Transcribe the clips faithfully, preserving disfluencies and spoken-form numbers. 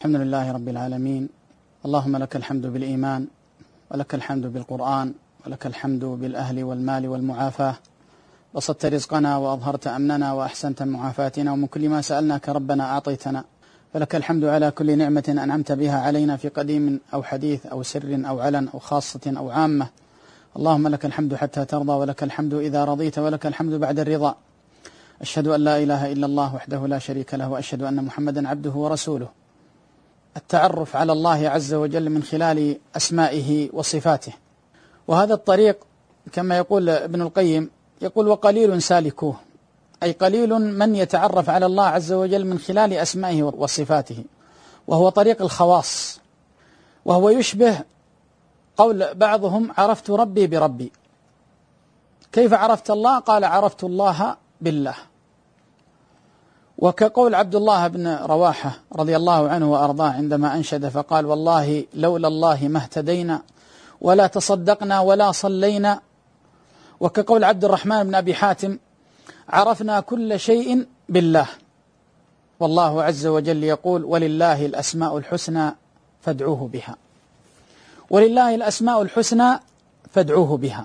الحمد لله رب العالمين. اللهم لك الحمد بالإيمان، ولك الحمد بالقرآن، ولك الحمد بالأهل والمال والمعافاة. بسطت رزقنا وأظهرت أمننا وأحسنت معافاتنا، ومن كل ما سألناك ربنا أعطيتنا. فلك الحمد على كل نعمة أنعمت بها علينا في قديم أو حديث أو سر أو علن أو خاصة أو عامة. اللهم لك الحمد حتى ترضى، ولك الحمد إذا رضيت، ولك الحمد بعد الرضا. أشهد أن لا إله إلا الله وحده لا شريك له، وأشهد أن محمدا عبده ورسوله. التعرف على الله عز وجل من خلال أسمائه وصفاته، وهذا الطريق كما يقول ابن القيم، يقول وقليل سالكوه، أي قليل من يتعرف على الله عز وجل من خلال أسمائه وصفاته، وهو طريق الخواص، وهو يشبه قول بعضهم عرفت ربي بربي. كيف عرفت الله؟ قال عرفت الله بالله. وكقول عبد الله بن رواحة رضي الله عنه وأرضاه عندما أنشد فقال والله لولا الله ما اهتدينا ولا تصدقنا ولا صلينا. وكقول عبد الرحمن بن أبي حاتم عرفنا كل شيء بالله. والله عز وجل يقول ولله الأسماء الحسنى فادعوه بها، ولله الأسماء الحسنى فادعوه بها.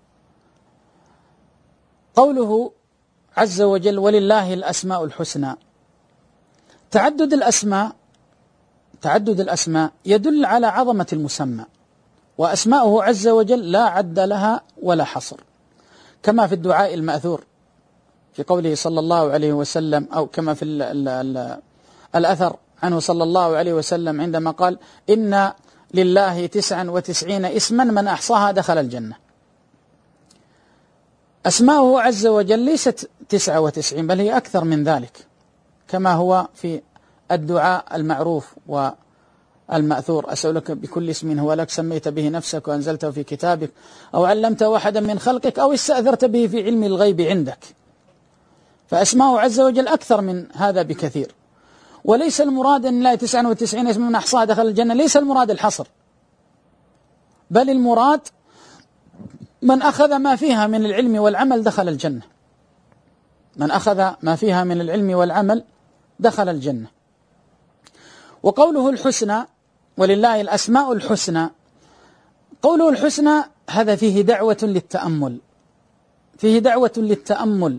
قوله عز وجل ولله الأسماء الحسنى، تعدد الأسماء تعدد الأسماء يدل على عظمة المسمى، وأسماؤه عز وجل لا عد لها ولا حصر، كما في الدعاء المأثور في قوله صلى الله عليه وسلم، أو كما في ال ال ال الأثر عنه صلى الله عليه وسلم عندما قال إن لله تسعا وتسعين اسما من أحصاها دخل الجنة. أسماؤه عز وجل ليست تسعة وتسعين، بل هي أكثر من ذلك، كما هو في الدعاء المعروف والمأثور أسألك بكل اسم هو لك سميت به نفسك وأنزلته في كتابك أو علمته واحدا من خلقك أو استأثرت به في علم الغيب عندك. فأسماؤه عز وجل أكثر من هذا بكثير. وليس المراد أن لا تسعة وتسعين اسم من أحصاها دخل الجنة، ليس المراد الحصر، بل المراد من أخذ ما فيها من العلم والعمل دخل الجنة. من أخذ ما فيها من العلم والعمل دخل الجنة. وقوله الحسنى ولله الأسماء الحسنى، قوله الحسنى هذا فيه دعوة للتأمل، فيه دعوة للتأمل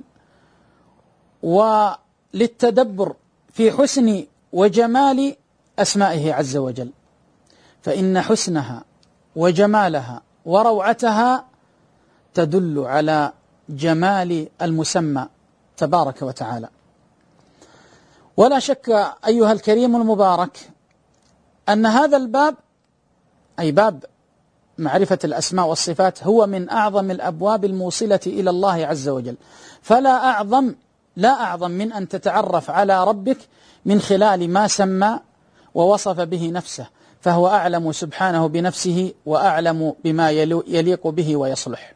وللتدبر في حسن وجمال أسمائه عز وجل، فإن حسنها وجمالها وروعتها تدل على جمال المسمى تبارك وتعالى. ولا شك أيها الكريم المبارك أن هذا الباب، أي باب معرفة الأسماء والصفات، هو من أعظم الأبواب الموصلة إلى الله عز وجل. فلا أعظم لا أعظم من أن تتعرف على ربك من خلال ما سمى ووصف به نفسه، فهو أعلم سبحانه بنفسه وأعلم بما يليق به ويصلح.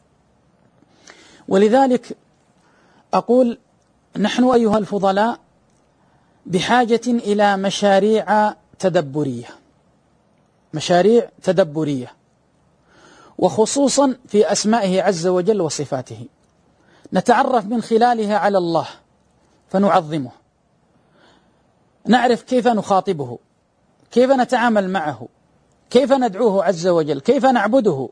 ولذلك أقول نحن أيها الفضلاء بحاجة إلى مشاريع تدبرية، مشاريع تدبرية، وخصوصا في أسمائه عز وجل وصفاته، نتعرف من خلالها على الله فنعظمه، نعرف كيف نخاطبه، كيف نتعامل معه، كيف ندعوه عز وجل، كيف نعبده.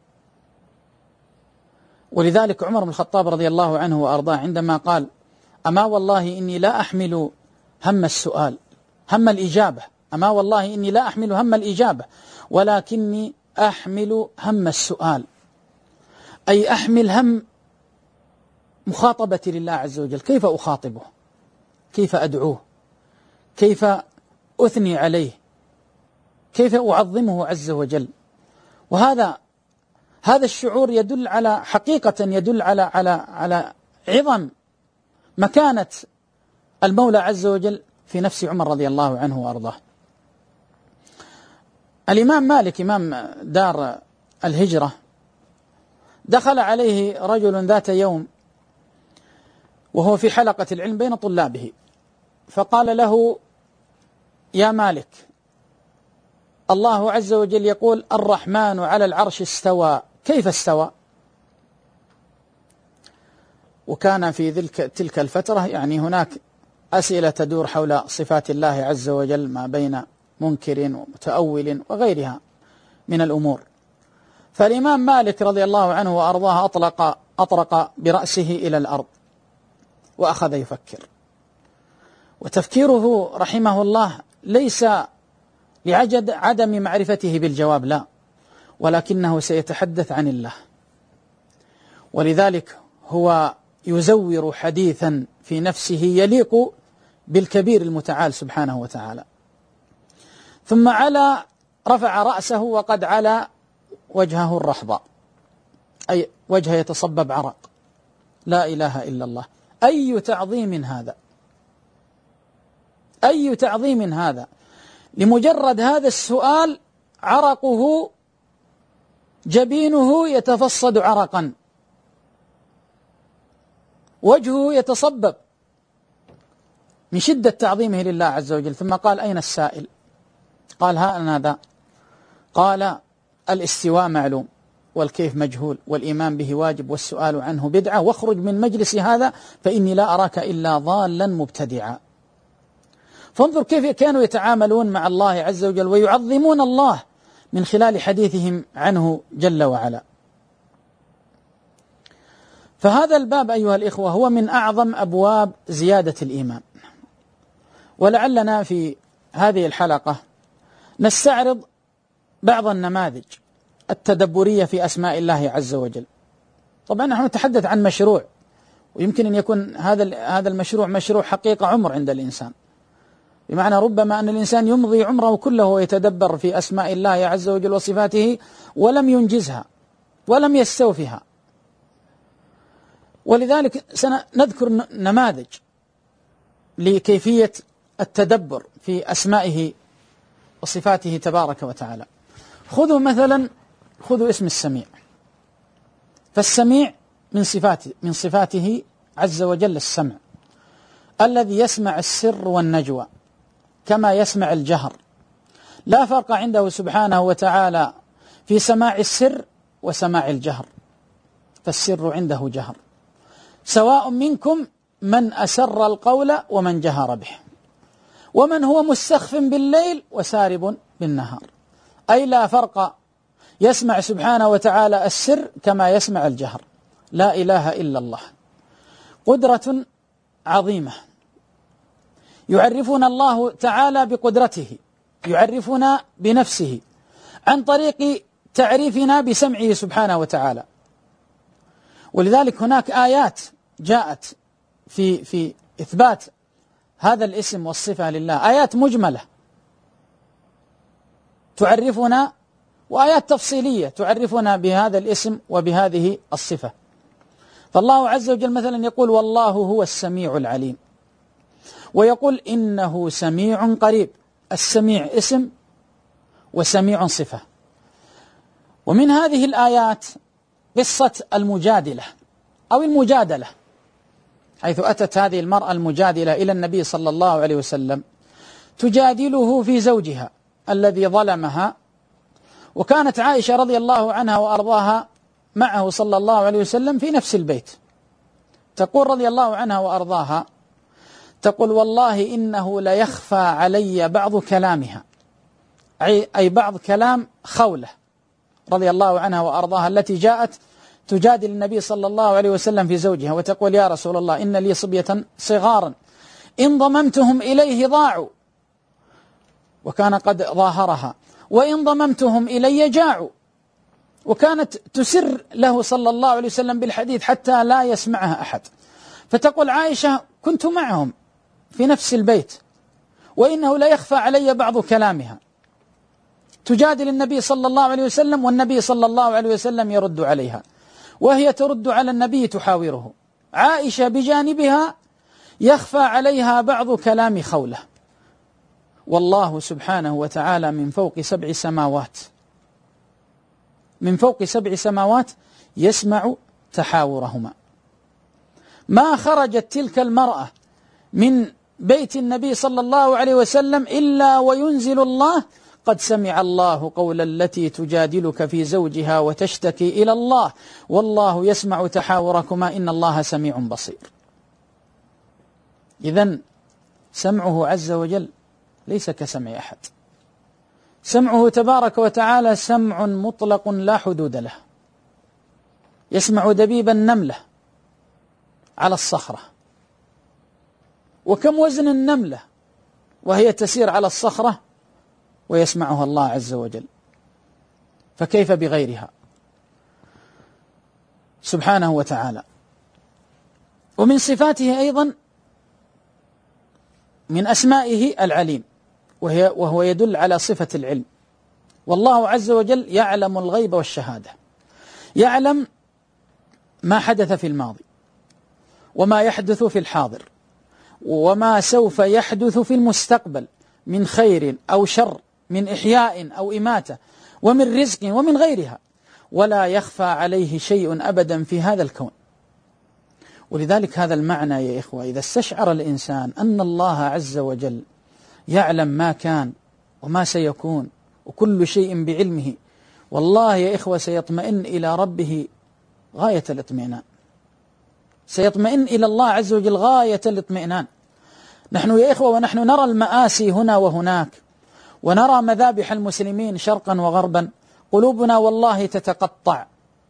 ولذلك عمر بن الخطاب رضي الله عنه وأرضاه عندما قال أما والله إني لا أحمل هم السؤال هم الإجابة، أما والله إني لا أحمل هم الإجابة ولكني أحمل هم السؤال، أي أحمل هم مخاطبة لله عز وجل، كيف أخاطبه، كيف أدعوه، كيف أثني عليه، كيف أعظمه عز وجل. وهذا هذا الشعور يدل على حقيقة يدل على على على عظم مكانة المولى عز وجل في نفس عمر رضي الله عنه وأرضاه. الإمام مالك إمام دار الهجرة دخل عليه رجل ذات يوم وهو في حلقة العلم بين طلابه، فقال له يا مالك الله عز وجل يقول الرحمن على العرش استوى، كيف استوى؟ وكان في تلك الفترة يعني هناك أسئلة تدور حول صفات الله عز وجل ما بين منكر ومتأول وغيرها من الأمور. فالإمام مالك رضي الله عنه وأرضاه أطلق أطرق برأسه إلى الأرض وأخذ يفكر، وتفكيره رحمه الله ليس لعجد عدم معرفته بالجواب، لا، ولكنه سيتحدث عن الله، ولذلك هو يزور حديثا في نفسه يليق بالكبير المتعال سبحانه وتعالى. ثم على رفع رأسه وقد على وجهه الرحضاء، أي وجهه يتصبب عرق. لا إله إلا الله، أي تعظيم هذا، أي تعظيم هذا! لمجرد هذا السؤال عرقه جبينه يتفصد عرقا، وجهه يتصبب من شدة تعظيمه لله عز وجل. ثم قال: أين السائل؟ قال: ها أنا ذا. قال: الاستواء معلوم، والكيف مجهول، والإيمان به واجب، والسؤال عنه بدعة، واخرج من مجلس هذا فإني لا أراك إلا ضالا مبتدعا. فانظر كيف كانوا يتعاملون مع الله عز وجل ويعظمون الله من خلال حديثهم عنه جل وعلا. فهذا الباب أيها الإخوة هو من أعظم أبواب زيادة الإيمان، ولعلنا في هذه الحلقة نستعرض بعض النماذج التدبرية في أسماء الله عز وجل. طبعا نحن نتحدث عن مشروع، ويمكن أن يكون هذا هذا المشروع مشروع حقيقة عمر عند الإنسان، بمعنى ربما أن الإنسان يمضي عمره كله ويتدبر في أسماء الله عز وجل وصفاته ولم ينجزها ولم يستوفها. ولذلك سنذكر نماذج لكيفية التدبر في أسمائه وصفاته تبارك وتعالى. خذوا مثلا خذوا اسم السميع، فالسميع من صفاته من صفاته عز وجل السمع، الذي يسمع السر والنجوى كما يسمع الجهر، لا فرق عنده سبحانه وتعالى في سماع السر وسماع الجهر، فالسر عنده جهر. سواء منكم من أسر القول ومن جهر به، ومن هو مستخف بالليل وسارب بالنهار، أي لا فرق، يسمع سبحانه وتعالى السر كما يسمع الجهر. لا إله إلا الله، قدرة عظيمة يعرفنا الله تعالى بقدرته، يعرفنا بنفسه عن طريق تعريفنا بسمعه سبحانه وتعالى. ولذلك هناك آيات جاءت في في إثبات هذا الاسم والصفة لله، آيات مجملة تعرفنا، وآيات تفصيلية تعرفنا بهذا الاسم وبهذه الصفة. فالله عز وجل مثلا يقول: والله هو السميع العليم، ويقول: إنه سميع قريب. السميع اسم وسميع صفة. ومن هذه الآيات قصة المجادلة أو المجادلة، حيث أتت هذه المرأة المجادلة إلى النبي صلى الله عليه وسلم تجادله في زوجها الذي ظلمها، وكانت عائشة رضي الله عنها وأرضاها معه صلى الله عليه وسلم في نفس البيت. تقول رضي الله عنها وأرضاها، تقول: والله إنه ليخفى علي بعض كلامها، أي بعض كلام خولة رضي الله عنها وأرضاها التي جاءت تجادل النبي صلى الله عليه وسلم في زوجها، وتقول: يا رسول الله، إن لي صبية صغارا إن ضممتهم إليه ضاعوا، وكان قد ظاهرها، وإن ضممتهم إلي جاعوا، وكانت تسر له صلى الله عليه وسلم بالحديث حتى لا يسمعها أحد. فتقول عائشة: كنت معهم في نفس البيت، وإنه لا يخفى علي بعض كلامها، تجادل النبي صلى الله عليه وسلم، والنبي صلى الله عليه وسلم يرد عليها، وهي ترد على النبي تحاوره. عائشة بجانبها يخفى عليها بعض كلام خولة. والله سبحانه وتعالى من فوق سبع سماوات، من فوق سبع سماوات يسمع تحاورهما. ما خرجت تلك المرأة من بيت النبي صلى الله عليه وسلم إلا وينزل الله: قد سمع الله قول التي تجادلك في زوجها وتشتكي إلى الله والله يسمع تحاوركما إن الله سميع بصير. إذن سمعه عز وجل ليس كسمع أحد، سمعه تبارك وتعالى سمع مطلق لا حدود له، يسمع دبيب النملة على الصخرة، وكم وزن النملة وهي تسير على الصخرة ويسمعها الله عز وجل، فكيف بغيرها سبحانه وتعالى. ومن صفاته أيضا من أسمائه العليم، وهي وهو يدل على صفة العلم. والله عز وجل يعلم الغيب والشهادة، يعلم ما حدث في الماضي وما يحدث في الحاضر وما سوف يحدث في المستقبل من خير أو شر، من إحياء أو إماتة، ومن رزق ومن غيرها، ولا يخفى عليه شيء أبدا في هذا الكون. ولذلك هذا المعنى يا إخوة، إذا استشعر الإنسان أن الله عز وجل يعلم ما كان وما سيكون وكل شيء بعلمه، والله يا إخوة سيطمئن إلى ربه غاية الاطمئنان، سيطمئن إلى الله عز وجل غاية الاطمئنان. نحن يا إخوة ونحن نرى المآسي هنا وهناك، ونرى مذابح المسلمين شرقا وغربا، قلوبنا والله تتقطع،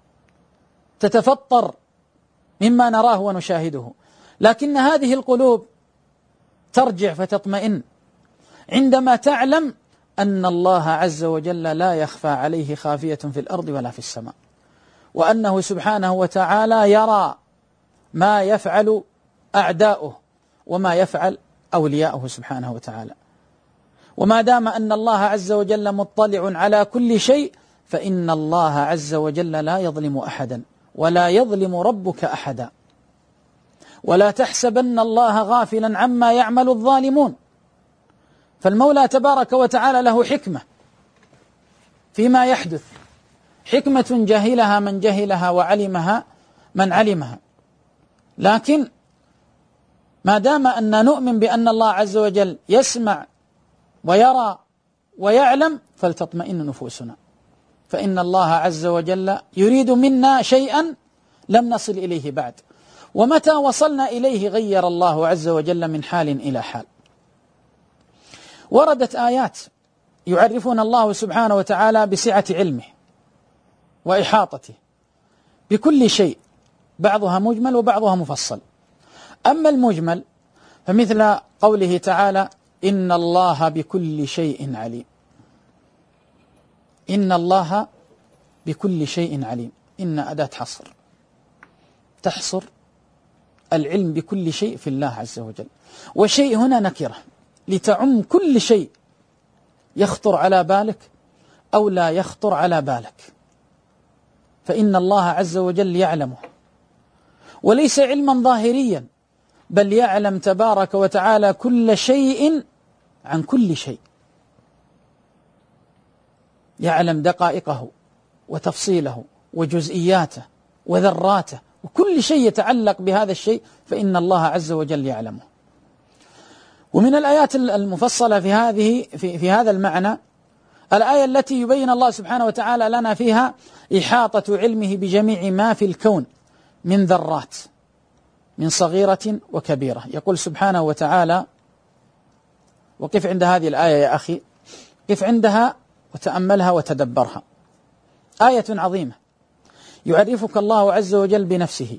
تتفطر مما نراه ونشاهده، لكن هذه القلوب ترجع فتطمئن عندما تعلم أن الله عز وجل لا يخفى عليه خافية في الأرض ولا في السماء، وأنه سبحانه وتعالى يرى ما يفعل أعداؤه وما يفعل أولياؤه سبحانه وتعالى. وما دام أن الله عز وجل مطلع على كل شيء، فإن الله عز وجل لا يظلم أحدا، ولا يظلم ربك أحدا. ولا تحسبن الله غافلا عما يعمل الظالمون، فالمولى تبارك وتعالى له حكمة فيما يحدث، حكمة جهلها من جهلها وعلمها من علمها. لكن ما دام أن نؤمن بأن الله عز وجل يسمع ويرى ويعلم، فلتطمئن نفوسنا، فإن الله عز وجل يريد منا شيئا لم نصل إليه بعد، ومتى وصلنا إليه غير الله عز وجل من حال إلى حال. وردت آيات يعرفون الله سبحانه وتعالى بسعة علمه وإحاطته بكل شيء، بعضها مجمل وبعضها مفصل. أما المجمل فمثل قوله تعالى: إن الله بكل شيء عليم. إن الله بكل شيء عليم، إن أداة حصر تحصر العلم بكل شيء في الله عز وجل، وشيء هنا نكرة لتعم كل شيء يخطر على بالك أو لا يخطر على بالك، فإن الله عز وجل يعلمه، وليس علما ظاهريا، بل يعلم تبارك وتعالى كل شيء عن كل شيء، يعلم دقائقه وتفصيله وجزئياته وذراته، وكل شيء يتعلق بهذا الشيء فإن الله عز وجل يعلمه. ومن الآيات المفصلة في هذه في, في هذا المعنى الآية التي يبين الله سبحانه وتعالى لنا فيها إحاطة علمه بجميع ما في الكون من ذرات، من صغيرة وكبيرة. يقول سبحانه وتعالى، وقف عند هذه الآية يا أخي، قف عندها وتأملها وتدبرها، آية عظيمة يعرفك الله عز وجل بنفسه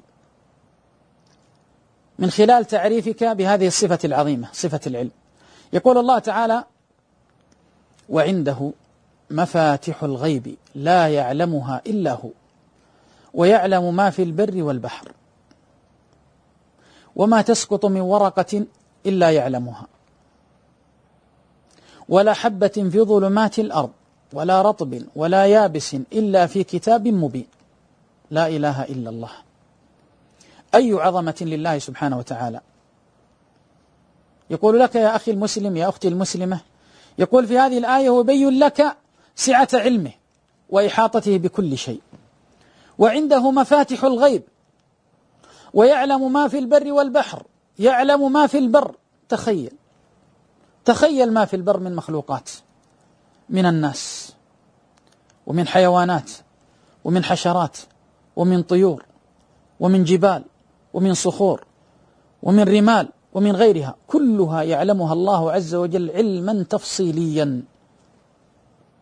من خلال تعريفك بهذه الصفة العظيمة، صفة العلم. يقول الله تعالى: وعنده مفاتح الغيب لا يعلمها إلا هو ويعلم ما في البر والبحر وما تسقط من ورقة إلا يعلمها ولا حبة في ظلمات الأرض ولا رطب ولا يابس إلا في كتاب مبين. لا إله إلا الله. أي عظمة لله سبحانه وتعالى. يقول لك يا أخي المسلم، يا أختي المسلمة، يقول في هذه الآية ويبين لك سعة علمه وإحاطته بكل شيء. وعنده مفاتح الغيب ويعلم ما في البر والبحر، يعلم ما في البر. تخيل تخيل ما في البر من مخلوقات، من الناس ومن حيوانات ومن حشرات ومن طيور ومن جبال ومن صخور ومن رمال ومن غيرها، كلها يعلمها الله عز وجل علما تفصيليا.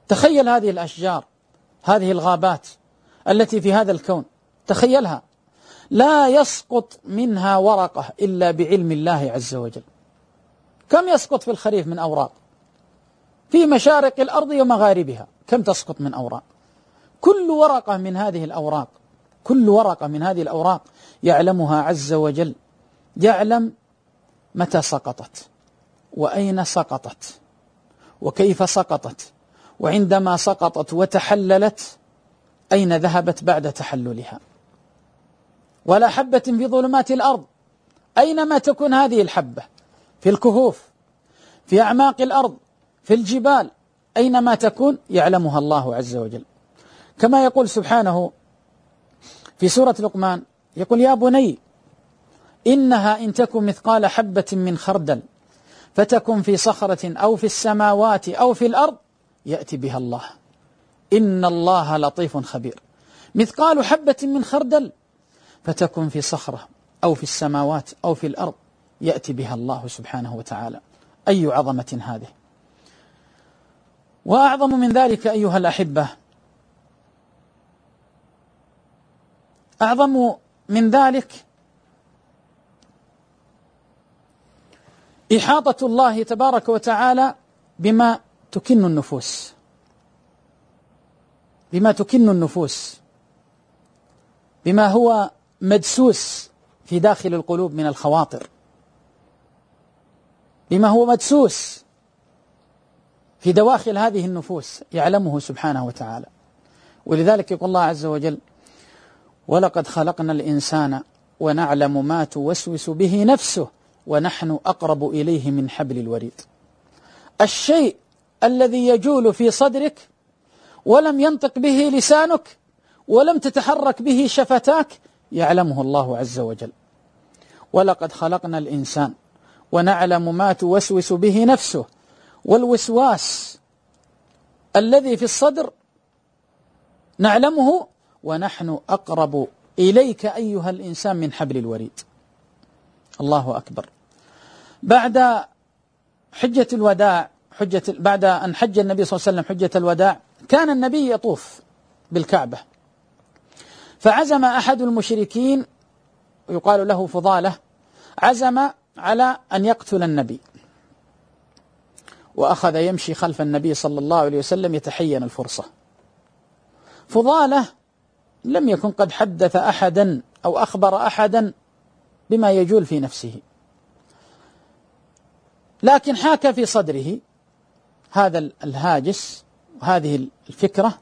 تخيل هذه الأشجار، هذه الغابات التي في هذا الكون، تخيلها لا يسقط منها ورقة إلا بعلم الله عز وجل. كم يسقط في الخريف من أوراق؟ في مشارق الأرض ومغاربها كم تسقط من أوراق؟ كل ورقة من هذه الأوراق كل ورقة من هذه الأوراق يعلمها عز وجل، يعلم متى سقطت وأين سقطت وكيف سقطت، وعندما سقطت وتحللت أين ذهبت بعد تحللها. ولا حبة في ظلمات الأرض، أينما تكون هذه الحبة، في الكهوف، في أعماق الأرض، في الجبال، أينما تكون يعلمها الله عز وجل. كما يقول سبحانه في سورة لقمان، يقول: يا بني إنها إن تكن مثقال حبة من خردل فتكن في صخرة أو في السماوات أو في الأرض يأتي بها الله إن الله لطيف خبير. مثقال حبة من خردل فتكن في صخرة أو في السماوات أو في الأرض يأتي بها الله سبحانه وتعالى. أي عظمة هذه! وأعظم من ذلك أيها الأحبة، أعظم من ذلك إحاطة الله تبارك وتعالى بما تكن النفوس بما تكن النفوس بما هو مدسوس في داخل القلوب من الخواطر، بما هو مدسوس في دواخل هذه النفوس يعلمه سبحانه وتعالى. ولذلك يقول الله عز وجل: ولقد خلقنا الإنسان ونعلم ما توسوس به نفسه ونحن أقرب إليه من حبل الوريد. الشيء الذي يجول في صدرك ولم ينطق به لسانك ولم تتحرك به شفتاك يعلمه الله عز وجل. ولقد خلقنا الإنسان ونعلم ما توسوس به نفسه، والوسواس الذي في الصدر نعلمه ونحن أقرب إليك أيها الإنسان من حبل الوريد. الله أكبر. بعد حجة الوداع حجة بعد أن حج النبي صلى الله عليه وسلم حجة الوداع، كان النبي يطوف بالكعبة، فعزم أحد المشركين يقال له فضالة، عزم على أن يقتل النبي، وأخذ يمشي خلف النبي صلى الله عليه وسلم يتحين الفرصة. فضالة لم يكن قد حدث أحدا أو أخبر أحدا بما يجول في نفسه، لكن حاك في صدره هذا الهاجس وهذه الفكرة،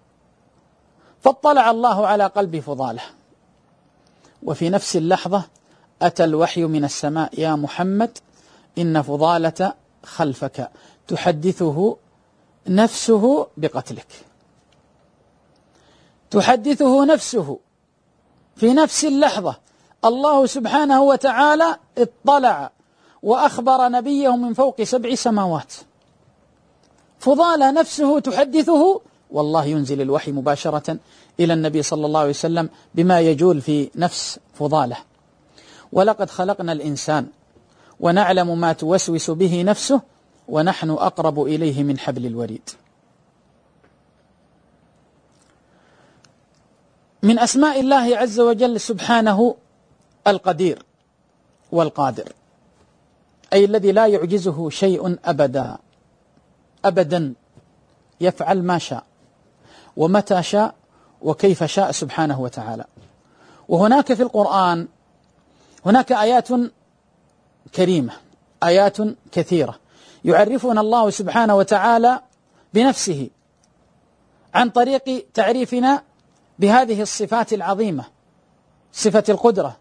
فاطلع الله على قلب فضالة، وفي نفس اللحظة أتى الوحي من السماء: يا محمد إن فضالة خلفك تحدثه نفسه بقتلك. تحدثه نفسه في نفس اللحظة. الله سبحانه وتعالى اطلع وأخبر نبيه من فوق سبع سماوات. فضالة نفسه تحدثه، والله ينزل الوحي مباشرة إلى النبي صلى الله عليه وسلم بما يجول في نفس فضالة. ولقد خلقنا الإنسان ونعلم ما توسوس به نفسه ونحن أقرب إليه من حبل الوريد. من أسماء الله عز وجل سبحانه القدير والقادر، أي الذي لا يعجزه شيء أبدا أبدا، يفعل ما شاء ومتى شاء وكيف شاء سبحانه وتعالى. وهناك في القرآن هناك آيات كريمة، آيات كثيرة يعرفون الله سبحانه وتعالى بنفسه عن طريق تعريفنا بهذه الصفات العظيمة، صفة القدرة،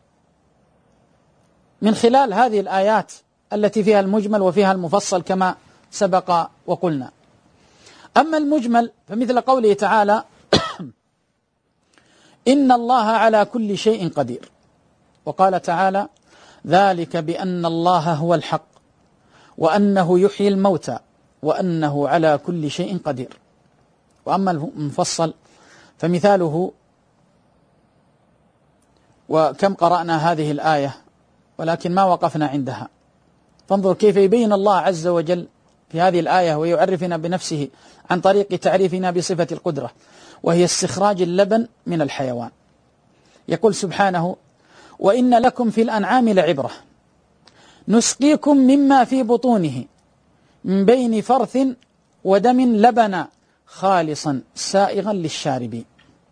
من خلال هذه الآيات التي فيها المجمل وفيها المفصل كما سبق وقلنا. أما المجمل فمثل قوله تعالى: إن الله على كل شيء قدير. وقال تعالى: ذلك بأن الله هو الحق وأنه يحيي الموتى وأنه على كل شيء قدير. وأما المفصل فمثاله، وكم قرأنا هذه الآية ولكن ما وقفنا عندها، فانظر كيف يبين الله عز وجل في هذه الآية ويعرفنا بنفسه عن طريق تعريفنا بصفة القدرة، وهي استخراج اللبن من الحيوان. يقول سبحانه: وإن لكم في الأنعام لعبرة نسقيكم مما في بطونه من بين فرث ودم لبنا خالصا سائغا للشاربين.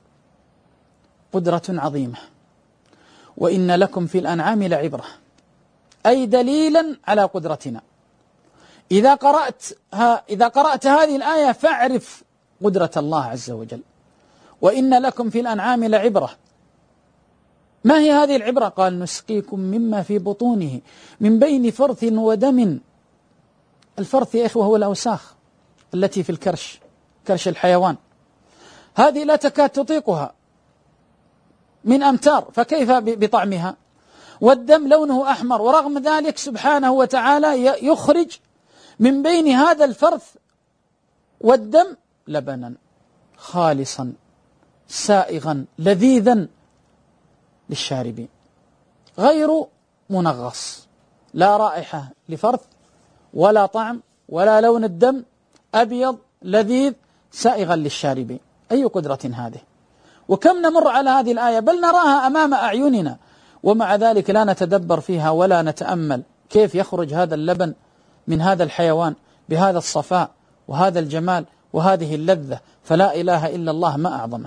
قدرة عظيمة. وإن لكم في الأنعام لعبرة، أي دليلا على قدرتنا. إذا قرأت ها إذا قرأت هذه الآية فاعرف قدرة الله عز وجل. وإن لكم في الأنعام لعبرة، ما هي هذه العبرة؟ قال: نسقيكم مما في بطونه من بين فرث ودم. الفرث يا إخوة هو الأوساخ التي في الكرش، كرش الحيوان، هذه لا تكاد تطيقها من أمتار، فكيف بطعمها؟ والدم لونه أحمر، ورغم ذلك سبحانه وتعالى يخرج من بين هذا الفرث والدم لبنا خالصا سائغا لذيذا للشاربين، غير منغص، لا رائحة لفرث ولا طعم ولا لون الدم، أبيض لذيذ سائغا للشاربين. أي قدرة هذه! وكم نمر على هذه الآية بل نراها أمام أعيننا، ومع ذلك لا نتدبر فيها ولا نتأمل كيف يخرج هذا اللبن من هذا الحيوان بهذا الصفاء وهذا الجمال وهذه اللذة. فلا إله إلا الله ما أعظمه.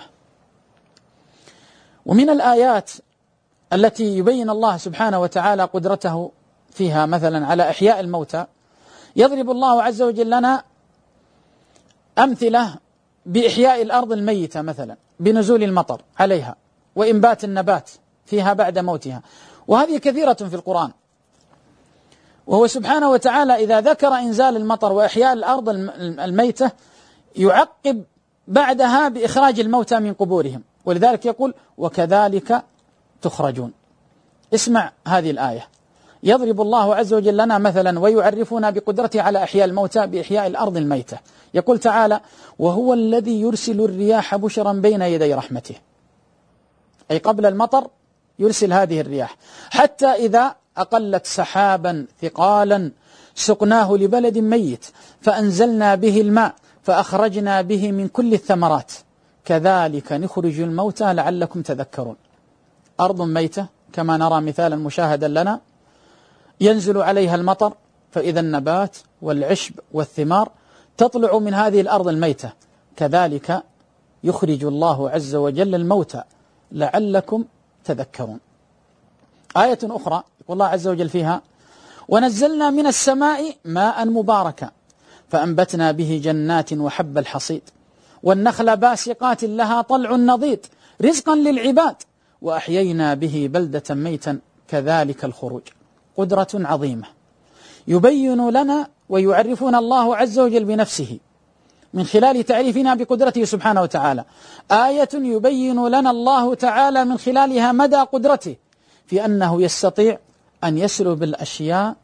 ومن الآيات التي يبين الله سبحانه وتعالى قدرته فيها مثلا على إحياء الموتى، يضرب الله عز وجل لنا أمثلة بإحياء الأرض الميتة مثلا بنزول المطر عليها وإنبات النبات فيها بعد موتها، وهذه كثيرة في القرآن. وهو سبحانه وتعالى إذا ذكر إنزال المطر وإحياء الأرض الميتة يعقب بعدها بإخراج الموتى من قبورهم، ولذلك يقول: وكذلك تخرجون. اسمع هذه الآية، يضرب الله عز وجل لنا مثلا ويعرفنا بقدرته على إحياء الموتى بإحياء الأرض الميتة. يقول تعالى: وهو الذي يرسل الرياح بشرا بين يدي رحمته، أي قبل المطر يرسل هذه الرياح، حتى إذا أقلت سحابا ثقالا سقناه لبلد ميت فأنزلنا به الماء فأخرجنا به من كل الثمرات كذلك نخرج الموتى لعلكم تذكرون. أرض ميتة كما نرى مثالا مشاهدا لنا، ينزل عليها المطر فإذا النبات والعشب والثمار تطلع من هذه الأرض الميتة، كذلك يخرج الله عز وجل الموتى لعلكم تذكرون. آية أخرى يقول الله عز وجل فيها: ونزلنا من السماء ماء مباركا فأنبتنا به جنات وحب الحصيد والنخل باسقات لها طلع نضيد رزقا للعباد وأحيينا به بلدة ميتا كذلك الخروج. قدرة عظيمة يبين لنا ويعرفون الله عز وجل بنفسه من خلال تعريفنا بقدرته سبحانه وتعالى. آية يبين لنا الله تعالى من خلالها مدى قدرته في أنه يستطيع أن يسلب الأشياء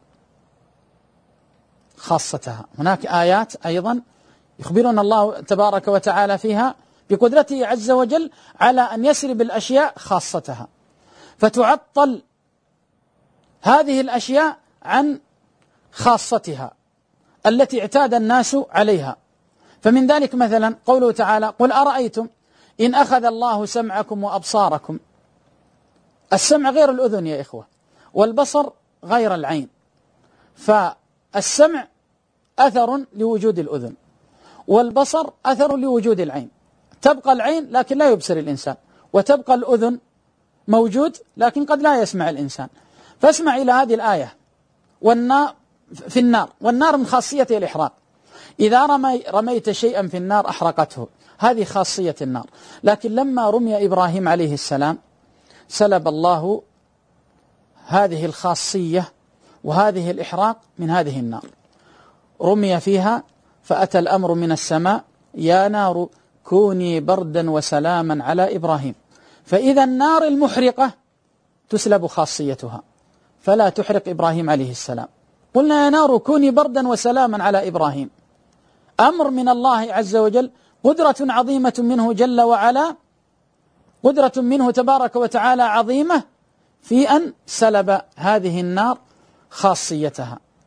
خاصتها. هناك آيات أيضا يخبرنا الله تبارك وتعالى فيها بقدرته عز وجل على أن يسلب الأشياء خاصتها، فتعطل هذه الأشياء عن خاصتها التي اعتاد الناس عليها. فمن ذلك مثلا قوله تعالى: قل أرأيتم إن أخذ الله سمعكم وأبصاركم. السمع غير الأذن يا إخوة، والبصر غير العين، فالسمع أثر لوجود الأذن، والبصر أثر لوجود العين. تبقى العين لكن لا يبصر الإنسان، وتبقى الأذن موجود لكن قد لا يسمع الإنسان. فاسمع إلى هذه الآية: والنار في النار، والنار من خاصيته الإحراق، إذا رمي رميت شيئا في النار أحرقته، هذه خاصية النار. لكن لما رمي إبراهيم عليه السلام سلب الله هذه الخاصية وهذه الإحراق من هذه النار، رمي فيها فأتى الأمر من السماء: يا نار كوني بردا وسلاما على إبراهيم. فإذا النار المحرقة تسلب خاصيتها فلا تحرق إبراهيم عليه السلام. قلنا: يا نار كوني بردا وسلاما على إبراهيم، أمر من الله عز وجل، قدرة عظيمة منه جل وعلا، قدرة منه تبارك وتعالى عظيمة في أن سلب هذه النار خاصيتها.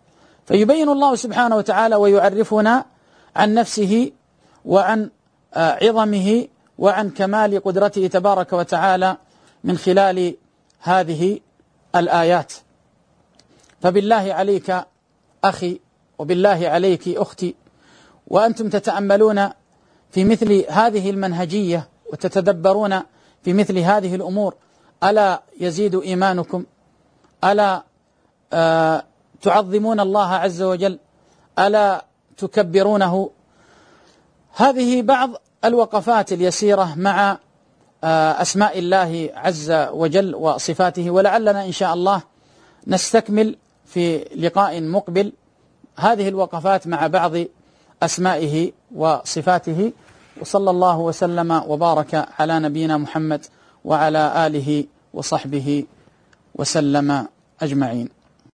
فيبين الله سبحانه وتعالى ويعرفنا عن نفسه وعن عظمه وعن كمال قدرته تبارك وتعالى من خلال هذه الآيات. فبالله عليك أخي وبالله عليك أختي، وأنتم تتأملون في مثل هذه المنهجية وتتدبرون في مثل هذه الأمور، ألا يزيد إيمانكم؟ ألا آه تعظمون الله عز وجل؟ ألا تكبرونه؟ هذه بعض الوقفات اليسيرة مع آه أسماء الله عز وجل وصفاته، ولعلنا إن شاء الله نستكمل في لقاء مقبل هذه الوقفات مع بعض أسمائه وصفاته. وصلى الله وسلم وبارك على نبينا محمد وعلى آله وصحبه وسلم أجمعين.